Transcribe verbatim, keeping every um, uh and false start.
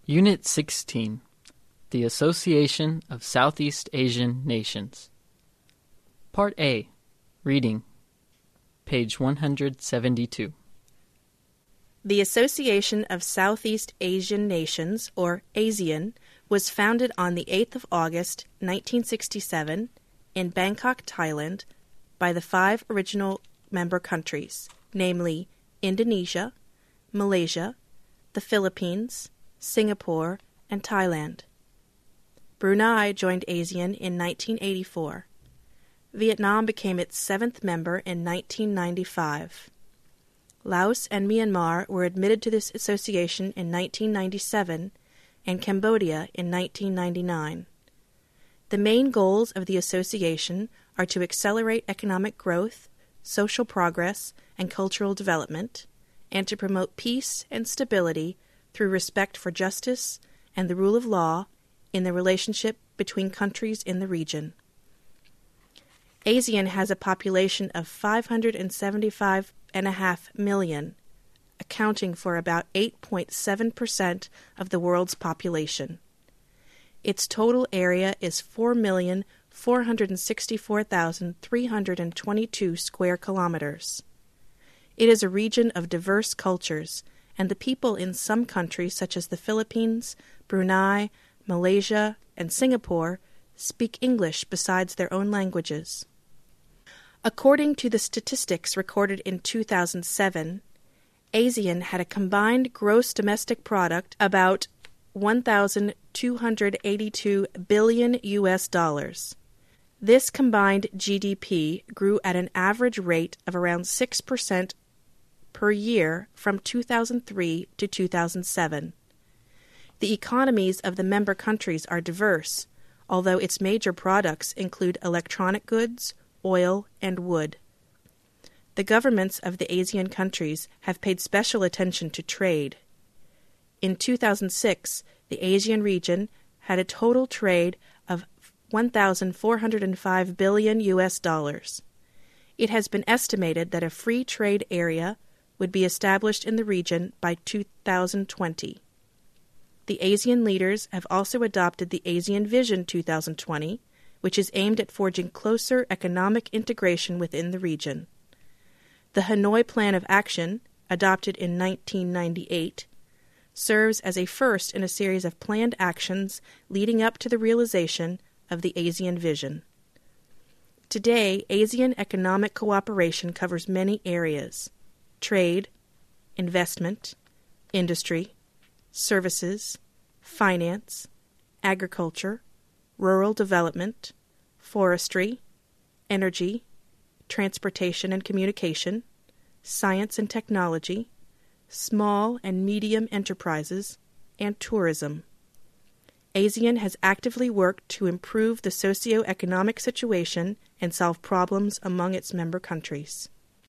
Unit sixteen, The Association of Southeast Asian Nations. Part A, Reading, page one hundred seventy-two. The Association of Southeast Asian Nations, or ASEAN, was founded on the eighth of August, nineteen sixty-seven, in Bangkok, Thailand, by the five original member countries, namely Indonesia, Malaysia, the Philippines, Singapore, and Thailand. Brunei joined ASEAN in nineteen eighty-four. Vietnam became its seventh member in nineteen ninety-five. Laos and Myanmar were admitted to this association in nineteen ninety-seven, and Cambodia in nineteen ninety-nine. The main goals of the association are to accelerate economic growth, social progress, and cultural development, and to promote peace and stability through respect for justice and the rule of law in the relationship between countries in the region. ASEAN has a population of five hundred seventy-five point five million, accounting for about eight point seven percent of the world's population. Its total area is four million four hundred sixty-four thousand three hundred twenty-two square kilometers. It is a region of diverse cultures, and the people in some countries such as the Philippines, Brunei, Malaysia, and Singapore speak English besides their own languages. According to the statistics recorded in two thousand seven, ASEAN had a combined gross domestic product about one thousand two hundred eighty-two billion U S dollars. This combined G D P grew at an average rate of around six percent per year from two thousand three to two thousand seven. The economies of the member countries are diverse, although its major products include electronic goods, oil, and wood. The governments of the ASEAN countries have paid special attention to trade. In two thousand six, the ASEAN region had a total trade of one thousand four hundred five billion U S dollars. It has been estimated that a free trade area would be established in the region by two thousand twenty. The ASEAN leaders have also adopted the ASEAN Vision twenty twenty, which is aimed at forging closer economic integration within the region. The Hanoi Plan of Action, adopted in nineteen ninety-eight, serves as a first in a series of planned actions leading up to the realization of the ASEAN Vision. Today, ASEAN economic cooperation covers many areas: trade, investment, industry, services, finance, agriculture, rural development, forestry, energy, transportation and communication, science and technology, small and medium enterprises, and tourism. ASEAN has actively worked to improve the socio-economic situation and solve problems among its member countries.